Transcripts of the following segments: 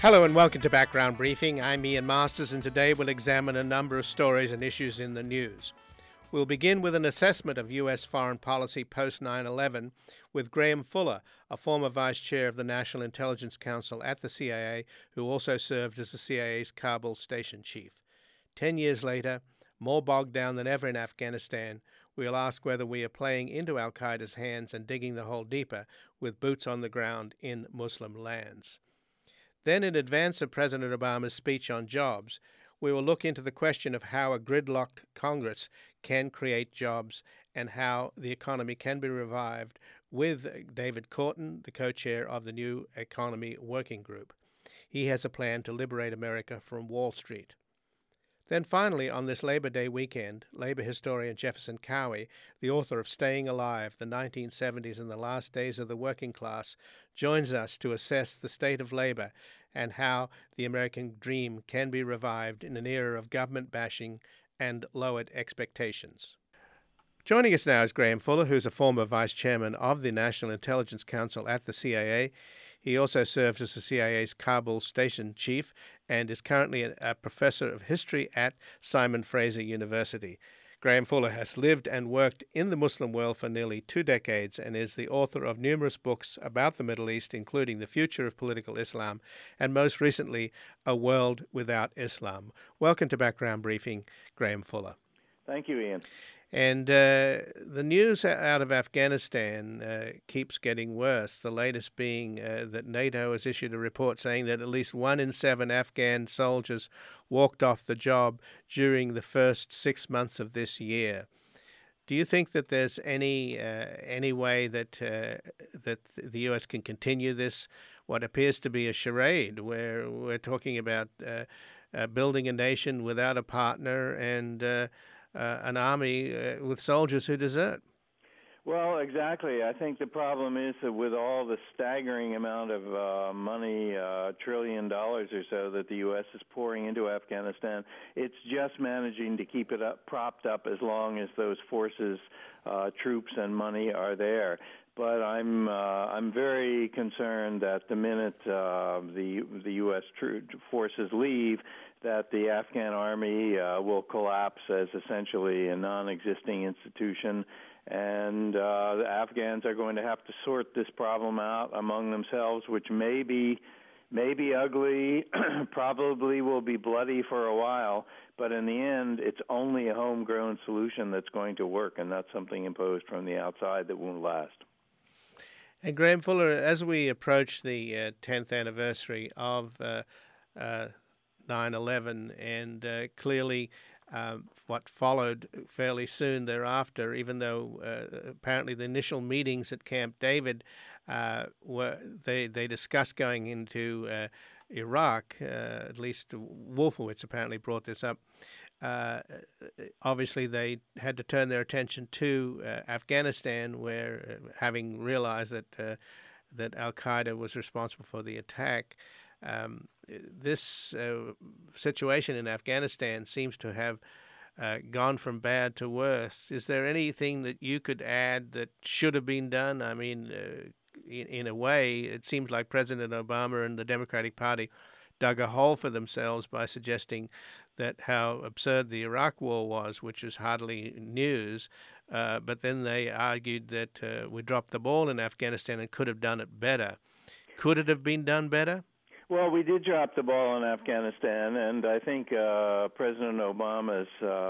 Hello and welcome to Background Briefing. I'm Ian Masters, and today we'll examine a number of stories and issues in the news. We'll begin with an assessment of U.S. foreign policy post 9/11 with Graham Fuller, a former vice chair of the National Intelligence Council at the CIA, who also served as the CIA's Kabul station chief. 10 years later, more bogged down than ever in Afghanistan, we'll ask whether we are playing into al-Qaeda's hands and digging the hole deeper with boots on the ground in Muslim lands. Then, in advance of President Obama's speech on jobs, we will look into the question of how a gridlocked Congress can create jobs and how the economy can be revived with David Korten, the co-chair of the New Economy Working Group. He has a plan to liberate America from Wall Street. Then finally, on this Labor Day weekend, labor historian Jefferson Cowie, the author of Staying Alive, the 1970s and the Last Days of the Working Class, joins us to assess the state of labor and how the American dream can be revived in an era of government bashing and lowered expectations. Joining us now is Graham Fuller, who's a former vice chairman of the National Intelligence Council at the CIA. He also served as the CIA's Kabul station chief and is currently a professor of history at Simon Fraser University. Graham Fuller has lived and worked in the Muslim world for nearly 2 decades and is the author of numerous books about the Middle East, including The Future of Political Islam and most recently, A World Without Islam. Welcome to Background Briefing, Graham Fuller. Thank you, Ian. And the news out of Afghanistan keeps getting worse, the latest being that NATO has issued a report saying that at least 1 in 7 Afghan soldiers walked off the job during the first 6 months of this year. Do you think that there's any way that the U.S. can continue this, what appears to be a charade, where we're talking about building a nation without a partner and an army with soldiers who desert? Well, exactly. I think the problem is that with all the staggering amount of money, $1 trillion or so that the U.S. is pouring into Afghanistan, it's just managing to keep it propped up as long as those forces, troops, and money are there. But I'm very concerned that the minute the U.S. forces leave, that the Afghan army will collapse as essentially a non-existing institution, and the Afghans are going to have to sort this problem out among themselves, which may be ugly, probably will be bloody for a while, but in the end, it's only a homegrown solution that's going to work, and not something imposed from the outside that won't last. And Graham Fuller, as we approach the 10th anniversary of 9/11, and clearly what followed fairly soon thereafter, even though apparently the initial meetings at Camp David they discussed going into Iraq. At least Wolfowitz apparently brought this up. Obviously, they had to turn their attention to Afghanistan, where having realized that al-Qaeda was responsible for the attack, this situation in Afghanistan seems to have gone from bad to worse. Is there anything that you could add that should have been done? I mean, in a way, it seems like President Obama and the Democratic Party dug a hole for themselves by suggesting that how absurd the Iraq War was, which was hardly news, but then they argued that we dropped the ball in Afghanistan and could have done it better. Could it have been done better? Well, we did drop the ball in Afghanistan, and I think President Obama's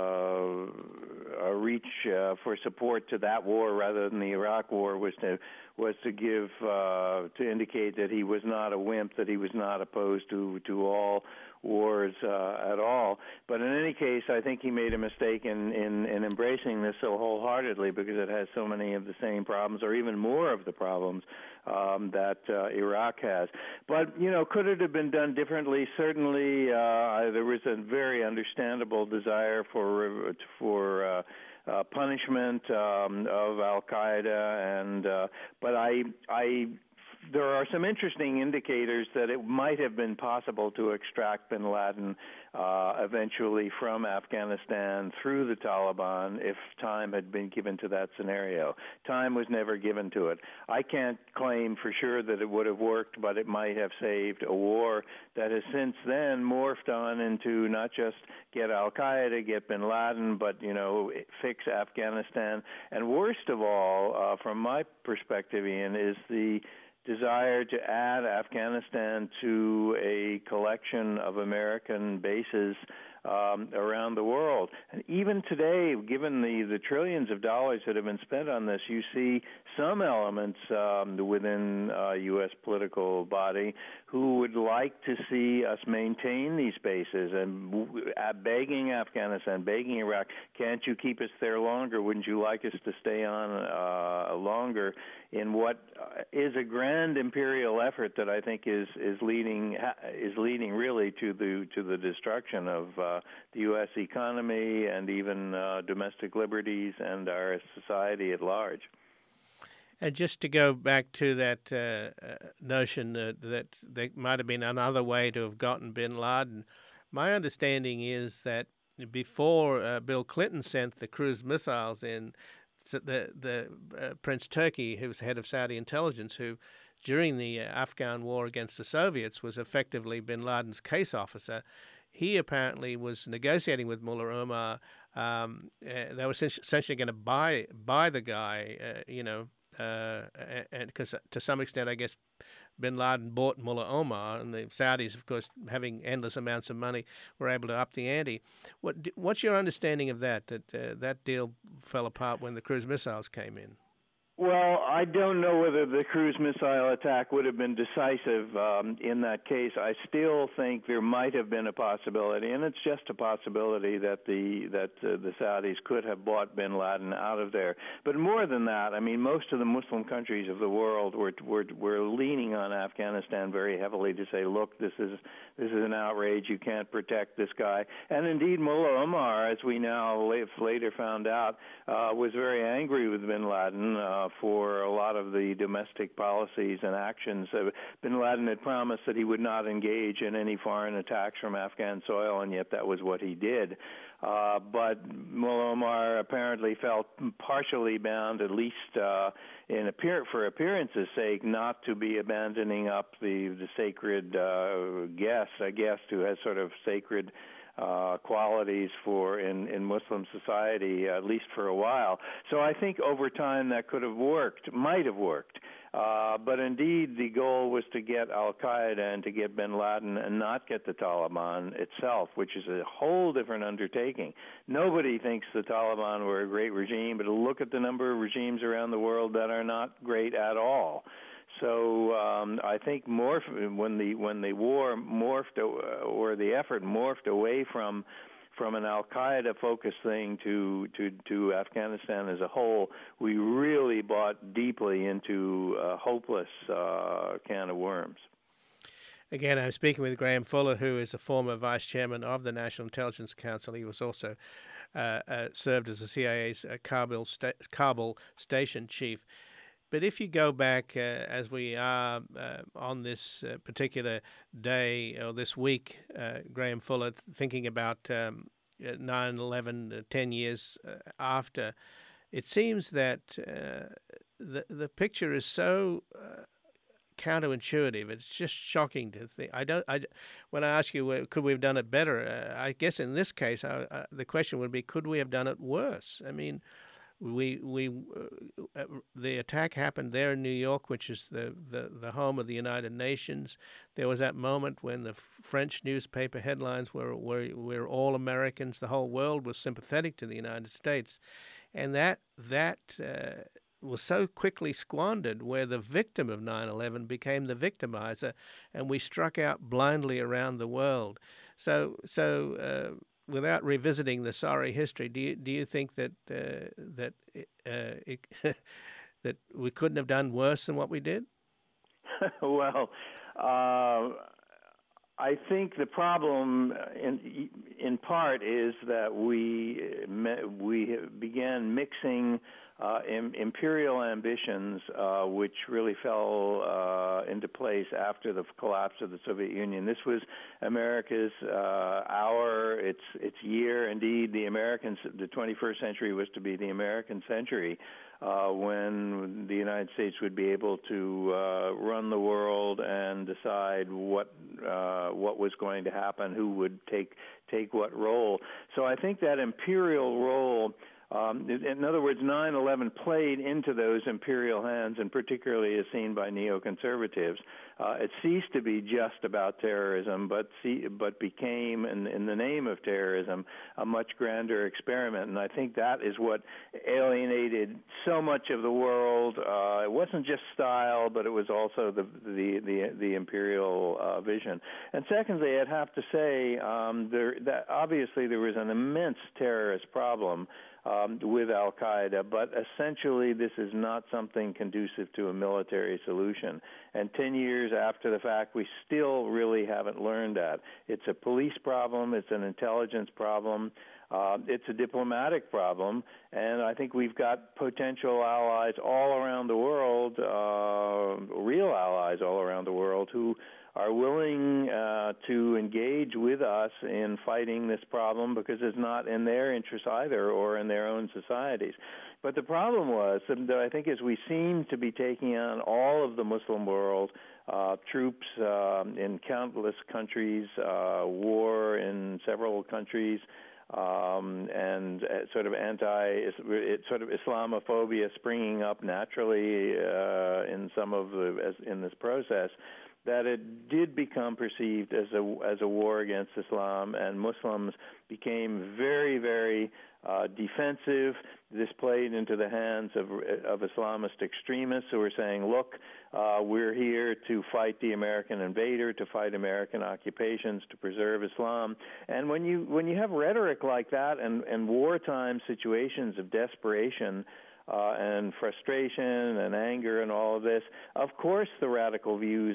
reach for support to that war rather than the Iraq War was to give to indicate that he was not a wimp, that he was not opposed to all wars at all. But in any case, I think he made a mistake in embracing this so wholeheartedly, because it has so many of the same problems, or even more of the problems that Iraq has. But, could it have been done differently? Certainly, there was a very understandable desire for punishment of al-Qaeda, and but I there are some interesting indicators that it might have been possible to extract bin Laden eventually from Afghanistan through the Taliban if time had been given to that scenario. Time was never given to it. I can't claim for sure that it would have worked, but it might have saved a war that has since then morphed on into not just get al-Qaeda, get bin Laden, but, fix Afghanistan. And worst of all, from my perspective, Ian, is the desire to add Afghanistan to a collection of American bases around the world. And even today, given the trillions of dollars that have been spent on this, you see some elements within U.S. political body who would like to see us maintain these bases and begging Afghanistan, begging Iraq, can't you keep us there longer? Wouldn't you like us to stay on longer in what is a grand imperial effort that I think is leading really to the destruction of the U.S. economy and even domestic liberties and our society at large. And just to go back to that notion that there might have been another way to have gotten bin Laden, my understanding is that before Bill Clinton sent the cruise missiles in, the Prince Turki, who was head of Saudi intelligence, who during the Afghan war against the Soviets was effectively bin Laden's case officer, he apparently was negotiating with Mullah Omar. They were essentially going to buy the guy, and because to some extent, I guess, bin Laden bought Mullah Omar, and the Saudis, of course, having endless amounts of money, were able to up the ante. What's your understanding of that that deal fell apart when the cruise missiles came in? Well, I don't know whether the cruise missile attack would have been decisive in that case. I still think there might have been a possibility, and it's just a possibility that the Saudis could have bought bin Laden out of there. But more than that, I mean, most of the Muslim countries of the world were leaning on Afghanistan very heavily to say, look, this is an outrage. You can't protect this guy. And indeed, Mullah Omar, as we now later found out, was very angry with bin Laden for a lot of the domestic policies and actions. Bin Laden had promised that he would not engage in any foreign attacks from Afghan soil, and yet that was what he did. But Mullah Omar apparently felt partially bound, at least for appearance's sake, not to be abandoning up the sacred guest, a guest who has sort of sacred qualities in Muslim society, at least for a while. So I think over time that might have worked. But indeed, the goal was to get al-Qaeda and to get bin Laden and not get the Taliban itself, which is a whole different undertaking. Nobody thinks the Taliban were a great regime, but look at the number of regimes around the world that are not great at all. So I think when the war morphed or the effort morphed away from an al-Qaeda focused thing to Afghanistan as a whole, we really bought deeply into a hopeless can of worms. Again, I'm speaking with Graham Fuller, who is a former vice chairman of the National Intelligence Council. He was also served as the CIA's Kabul station chief. But if you go back, as we are on this particular day or this week, Graham Fuller, thinking about 9/11, 10 years after, it seems that the picture is so counterintuitive. It's just shocking to think. When I ask you, could we have done it better? I guess in this case, the question would be, could we have done it worse? I mean, the attack happened there in New York, which is the home of the United Nations. There was that moment when the French newspaper headlines were "We're all Americans." The whole world was sympathetic to the United States, and that was so quickly squandered, where the victim of 9/11 became the victimizer, and we struck out blindly around the world. So. Without revisiting the sorry history, do you think that that we couldn't have done worse than what we did? Well, I think the problem, in part, is that we began mixing imperial ambitions, which really fell into place after the collapse of the Soviet Union. This was America's hour, its year. Indeed, the 21st century was to be the American century, when the United States would be able to run the world and decide what was going to happen, who would take what role. So I think that imperial role, in other words, 9/11 played into those imperial hands, and particularly as seen by neoconservatives. It ceased to be just about terrorism, but became, in the name of terrorism, a much grander experiment. And I think that is what alienated so much of the world. It wasn't just style, but it was also the imperial vision. And secondly, I'd have to say that obviously there was an immense terrorist problem with al-Qaeda, but essentially this is not something conducive to a military solution. And 10 years after the fact, we still really haven't learned that. It's a police problem, it's an intelligence problem, it's a diplomatic problem, and I think we've got potential allies all around the world, real allies all around the world, who are willing to engage with us in fighting this problem, because it's not in their interest either, or in their own societies. But the problem was that I think as we seem to be taking on all of the Muslim world, troops in countless countries, war in several countries, and sort of Islamophobia springing up naturally in some of in this process, that it did become perceived as a war against Islam, and Muslims became very, very defensive. This played into the hands of Islamist extremists who were saying, look, we're here to fight the American invader, to fight American occupations, to preserve Islam. And when you have rhetoric like that, and wartime situations of desperation, and frustration and anger and all of this, of course the radical views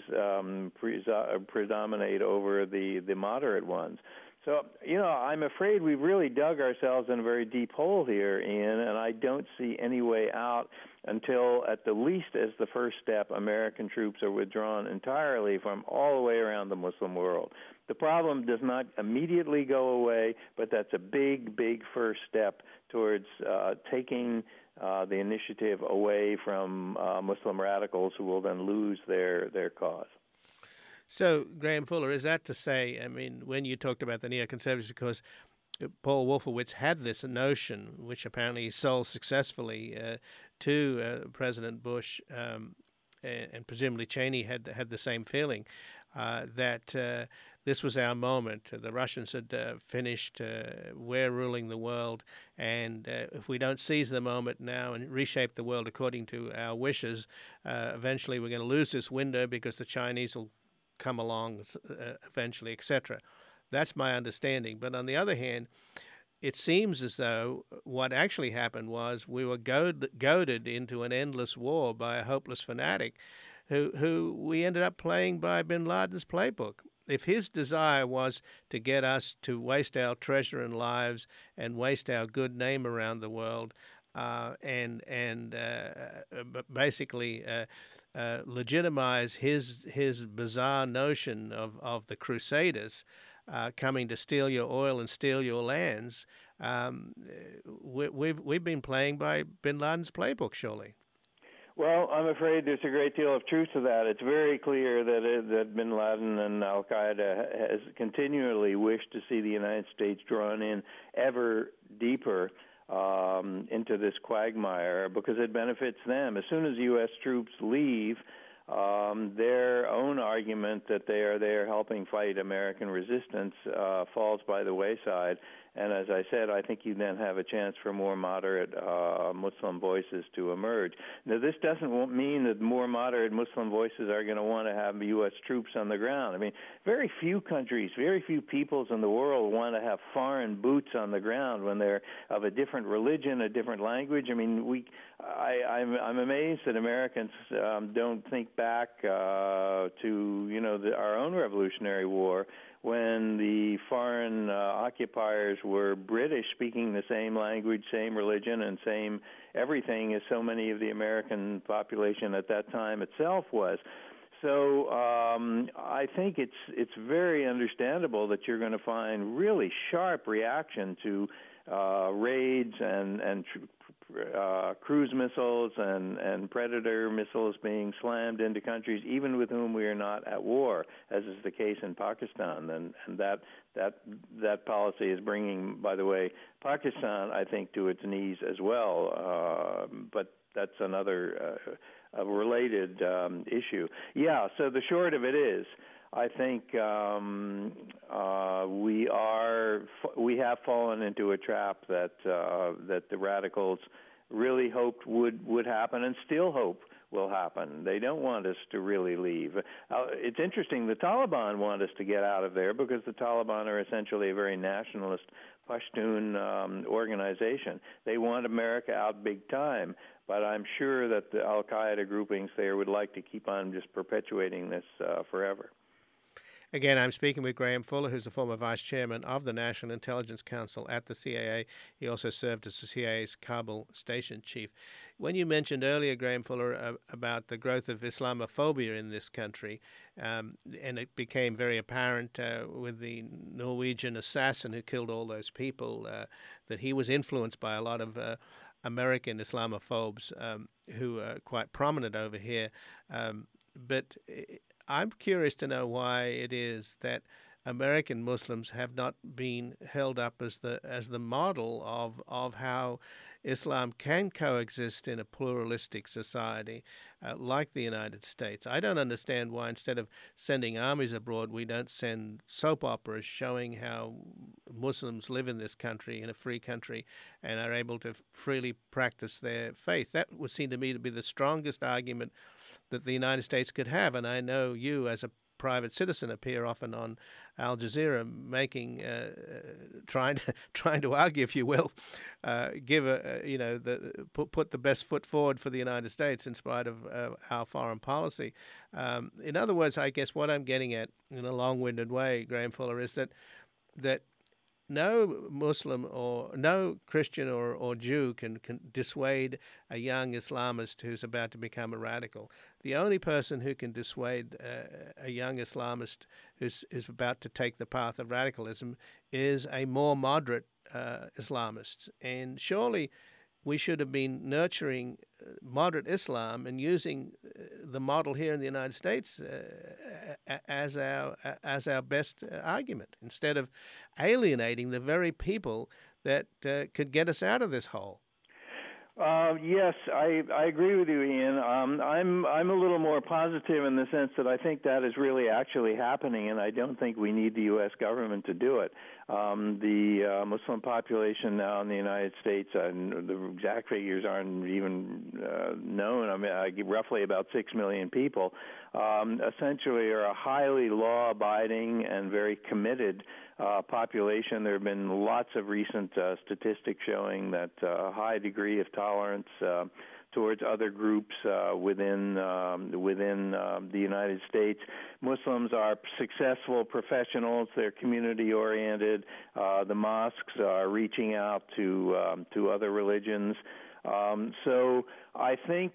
predominate over the moderate ones. So, I'm afraid we've really dug ourselves in a very deep hole here, Ian, and I don't see any way out until, at the least as the first step, American troops are withdrawn entirely from all the way around the Muslim world. The problem does not immediately go away, but that's a big, big first step towards taking the initiative away from Muslim radicals, who will then lose their cause. So, Graham Fuller, is that to say, I mean, when you talked about the neoconservatives, because Paul Wolfowitz had this notion, which apparently he sold successfully to President Bush, and presumably Cheney had the same feeling, that this was our moment. The Russians had finished. We're ruling the world, and if we don't seize the moment now and reshape the world according to our wishes, eventually we're going to lose this window because the Chinese will come along eventually, etc. That's my understanding. But on the other hand, it seems as though what actually happened was we were goaded into an endless war by a hopeless fanatic who we ended up playing by bin Laden's playbook. If his desire was to get us to waste our treasure and lives and waste our good name around the world, and basically legitimize his bizarre notion of the Crusaders coming to steal your oil and steal your lands, we've been playing by bin Laden's playbook, surely. Well, I'm afraid there's a great deal of truth to that. It's very clear that bin Laden and al-Qaeda has continually wished to see the United States drawn in ever deeper into this quagmire, because it benefits them. As soon as U.S. troops leave, their own argument that they are there helping fight American resistance falls by the wayside, And as I said, I think you then have a chance for more moderate Muslim voices to emerge. Now, this doesn't mean that more moderate Muslim voices are going to want to have U.S. troops on the ground. I mean, very few countries, very few peoples in the world want to have foreign boots on the ground when they're of a different religion, a different language. I mean, I'm amazed that Americans don't think back to our own Revolutionary War, when the foreign occupiers were British, speaking the same language, same religion, and same everything as so many of the American population at that time itself was. So I think it's very understandable that you're going to find really sharp reaction to raids and cruise missiles and Predator missiles being slammed into countries even with whom we are not at war, as is the case in Pakistan. And that policy is bringing, by the way, Pakistan, I think, to its knees as well. But that's another a related issue. Yeah, so the short of it is, I think we have fallen into a trap that the radicals really hoped would happen and still hope will happen. They don't want us to really leave. It's interesting, the Taliban want us to get out of there because the Taliban are essentially a very nationalist Pashtun organization. They want America out big time, but I'm sure that the al-Qaeda groupings there would like to keep on just perpetuating this forever. Again, I'm speaking with Graham Fuller, who's the former vice chairman of the National Intelligence Council at the CIA. He also served as the CIA's Kabul station chief. When you mentioned earlier, Graham Fuller, about the growth of Islamophobia in this country, and it became very apparent with the Norwegian assassin who killed all those people, that he was influenced by a lot of American Islamophobes who are quite prominent over here. But I'm curious to know why it is that American Muslims have not been held up as the model of how Islam can coexist in a pluralistic society like the United States. I don't understand why instead of sending armies abroad, we don't send soap operas showing how Muslims live in this country, in a free country, and are able to freely practice their faith. That would seem to me to be the strongest argument that the United States could have. And I know you, as a private citizen, appear often on Al Jazeera, making, trying to argue, if you will, give put the best foot forward for the United States in spite of our foreign policy. In other words, I guess what I'm getting at in a long-winded way, Graham Fuller, is that no Muslim or no Christian or Jew can dissuade a young Islamist who's about to become a radical. The only person who can dissuade a young Islamist who's about to take the path of radicalism is a more moderate Islamist. And surely we should have been nurturing moderate Islam and using the model here in the United States as our best argument, instead of alienating the very people that could get us out of this hole. Yes, I agree with you, Ian. I'm a little more positive in the sense that I think that is really actually happening, and I don't think we need the U.S. government to do it. The Muslim population now in the United States, and the exact figures aren't even known. I mean, roughly about 6 million people, essentially are a highly law-abiding and very committed population. There have been lots of recent statistics showing that a high degree of tolerance towards other groups within the United States. Muslims are successful professionals. They're community-oriented. The mosques are reaching out to other religions. So I think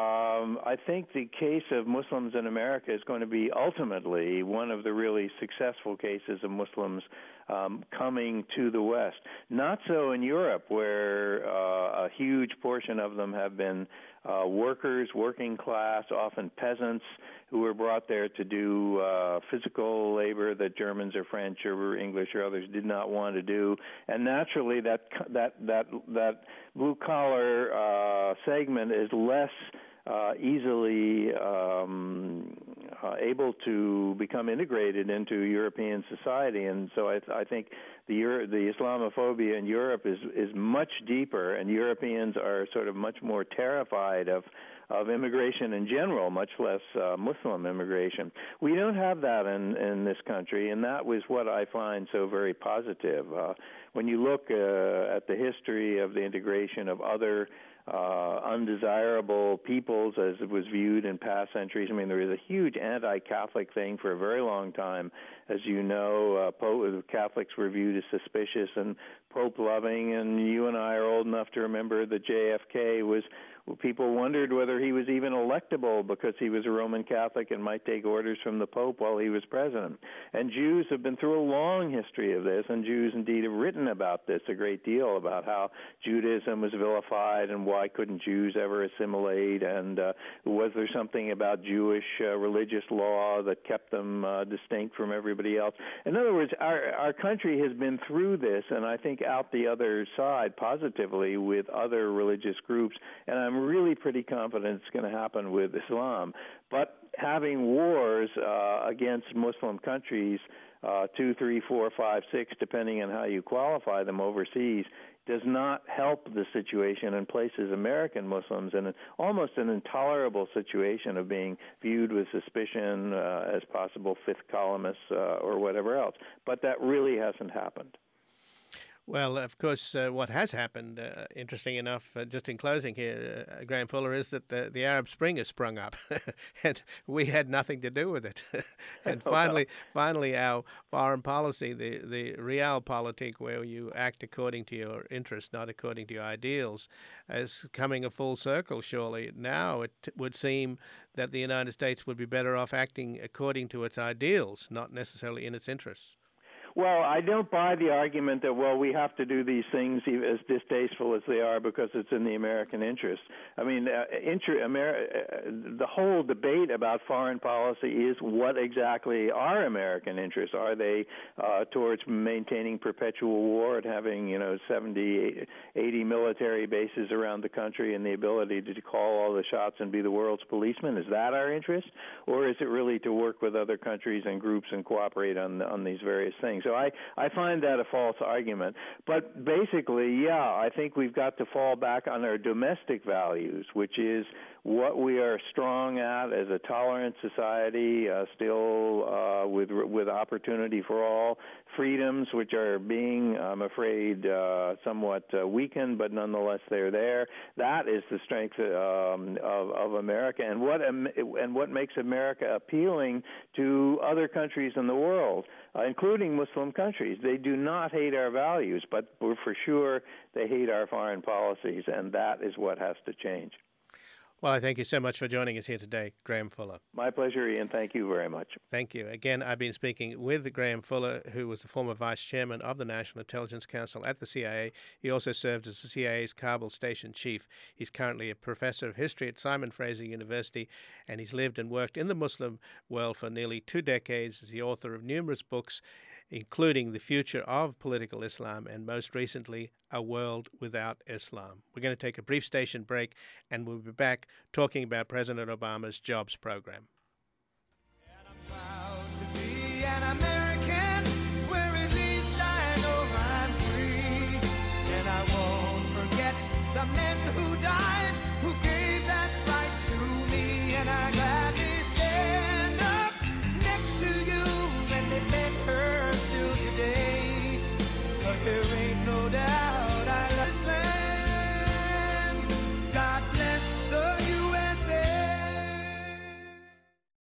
the case of Muslims in America is going to be ultimately one of the really successful cases of Muslims coming to the West. Not so in Europe, where a huge portion of them have been workers, working class, often peasants, who were brought there to do physical labor that Germans or French or English or others did not want to do, and naturally that blue collar segment is less easily able to become integrated into European society, and so I think the Islamophobia in Europe is much deeper, and Europeans are sort of much more terrified of immigration in general, much less Muslim immigration. We don't have that in this country, and that was what I find so very positive. When you look at the history of the integration of other undesirable peoples as it was viewed in past centuries. I mean, there was a huge anti-Catholic thing for a very long time. As you know, Catholics were viewed as suspicious and Pope-loving, and you and I are old enough to remember that JFK was, people wondered whether he was even electable because he was a Roman Catholic and might take orders from the Pope while he was president. And Jews have been through a long history of this, and Jews indeed have written about this a great deal, about how Judaism was vilified and why couldn't Jews ever assimilate, and was there something about Jewish religious law that kept them distinct from everybody else. In other words, our country has been through this, and I think out the other side positively with other religious groups, and I'm really pretty confident it's going to happen with Islam. But having wars against Muslim countries, 2, 3, 4, 5, 6, depending on how you qualify them overseas, does not help the situation and places American Muslims in almost an intolerable situation of being viewed with suspicion as possible fifth columnists or whatever else. But that really hasn't happened. Well, of course, what has happened, interesting enough, just in closing here, Graham Fuller, is that the Arab Spring has sprung up, and we had nothing to do with it. And finally, our foreign policy, the realpolitik, where you act according to your interests, not according to your ideals, is coming a full circle, surely. Now it would seem that the United States would be better off acting according to its ideals, not necessarily in its interests. Well, I don't buy the argument that, well, we have to do these things as distasteful as they are because it's in the American interest. I mean, the whole debate about foreign policy is what exactly are American interests? Are they towards maintaining perpetual war and having, 70, 80 military bases around the country and the ability to call all the shots and be the world's policeman? Is that our interest? Or is it really to work with other countries and groups and cooperate on these various things? So I find that a false argument. But basically, yeah, I think we've got to fall back on our domestic values, which is what we are strong at as a tolerant society, still with opportunity for all, freedoms which are being, I'm afraid, somewhat weakened, but nonetheless they're there. That is the strength of America, and what makes America appealing to other countries in the world, including Muslim countries. They do not hate our values, but for sure they hate our foreign policies, and that is what has to change. Well, I thank you so much for joining us here today, Graham Fuller. My pleasure, Ian. Thank you very much. Thank you. Again, I've been speaking with Graham Fuller, who was the former vice chairman of the National Intelligence Council at the CIA. He also served as the CIA's Kabul station chief. He's currently a professor of history at Simon Fraser University, and he's lived and worked in the Muslim world for nearly 2 decades as the author of numerous books, including The Future of Political Islam and, most recently, A World Without Islam. We're going to take a brief station break, and we'll be back talking about President Obama's jobs program. And I'm proud to be an American, where at least I know I'm free. And I won't forget the men who died, who gave that right to me. And I gladly stand up next to you and defend her still today. 'Cause there ain't no doubt